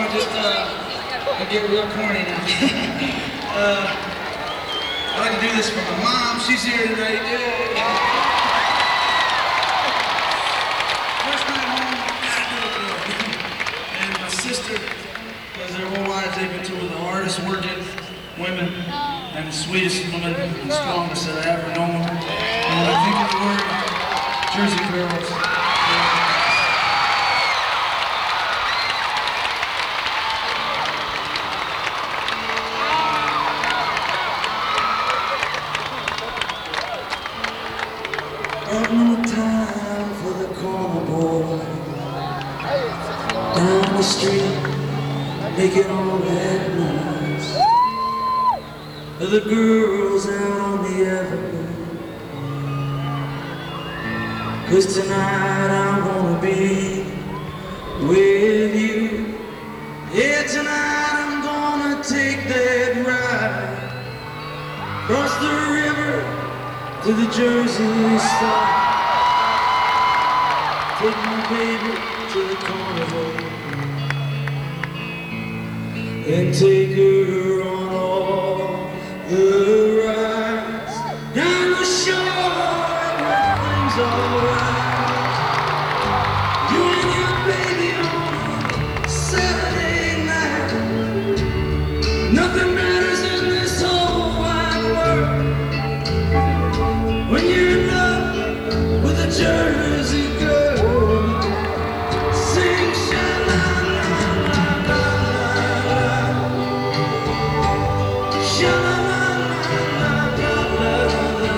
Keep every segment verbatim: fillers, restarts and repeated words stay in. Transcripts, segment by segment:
I just uh, I get real corny now. uh, I'd like to do this for my mom. She's here tonight. Yay. First night home, gotta do it for her. And my sister, because their whole lives they've been two of the hardest working women and the sweetest women and strongest that I ever known. And I think of the word Jersey Girls. Got no time for the corner boy down the street making all that noise. The girls out on the avenue. 'Cause tonight I wanna be with you. Yeah, tonight I'm gonna take that ride across the river to the Jersey side. Take my baby to the carnival and take her on all the rides down the shore where things are right. You and your baby on a Saturday night. Nothing matters in this whole wide world when you're in love with a Jersey girl. Sing sha-la-la-la-la-la, sha-la-la-la-la-la,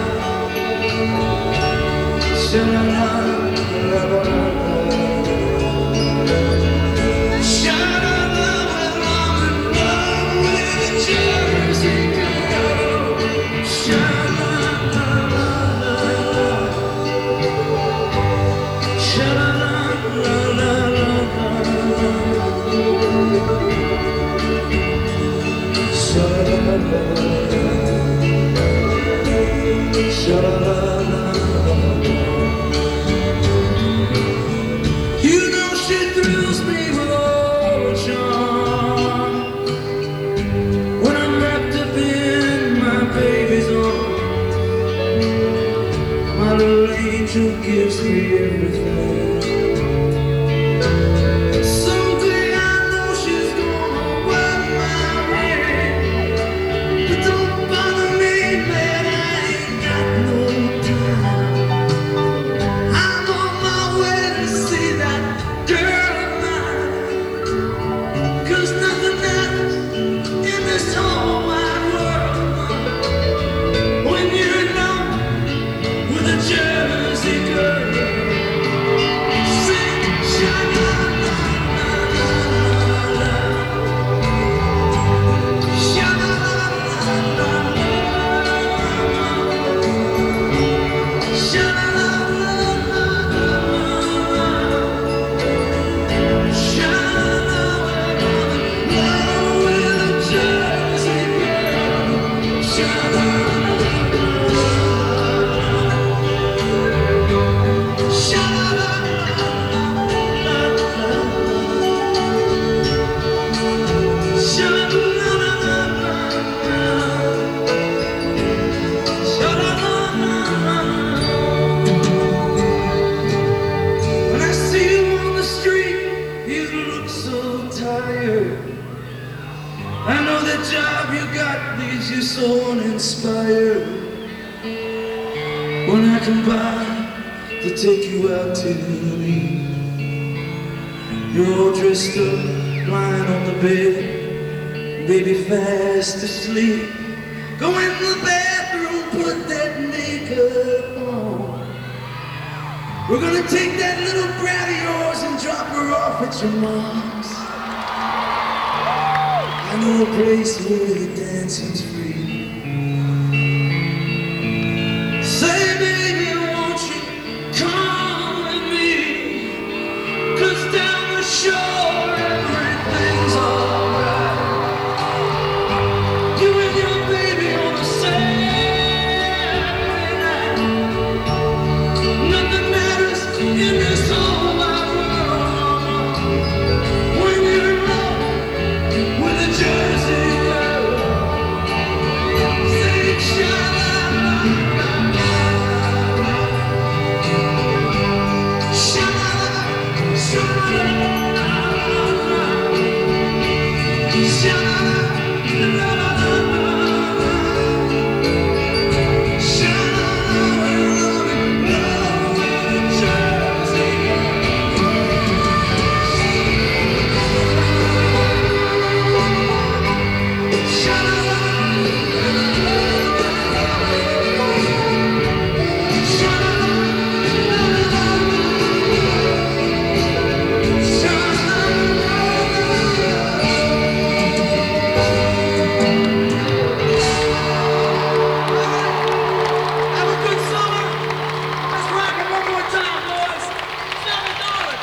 sha-la-la-la-la-la. You know she thrills me with all her charm when I'm wrapped up in my baby's arms. My little angel gives me everything. Someday I know she's gonna wear my ring, but don't bother me, man, I ain't got no time. I'm on my way to see that girl of mine, 'cause nothing matters in this whole wide world when you're in love with a Jersey girl. Sing sha-la-la-la-la-la, sha-la-la-la-la-la, sha-la-la-la-la-la, sha-la-la-la-la, with a Jersey girl. Sha-la-la-la-la-la, when I see you on the street, you look so tired. I know that job you got leaves you so uninspired. When I come by to take you out to eat, you're all dressed up, lying on the bed, baby fast asleep. Go in the bathroom, put that makeup on. We're gonna take that little brat of yours and drop her off at your mom's. I know a place where the dancing's free.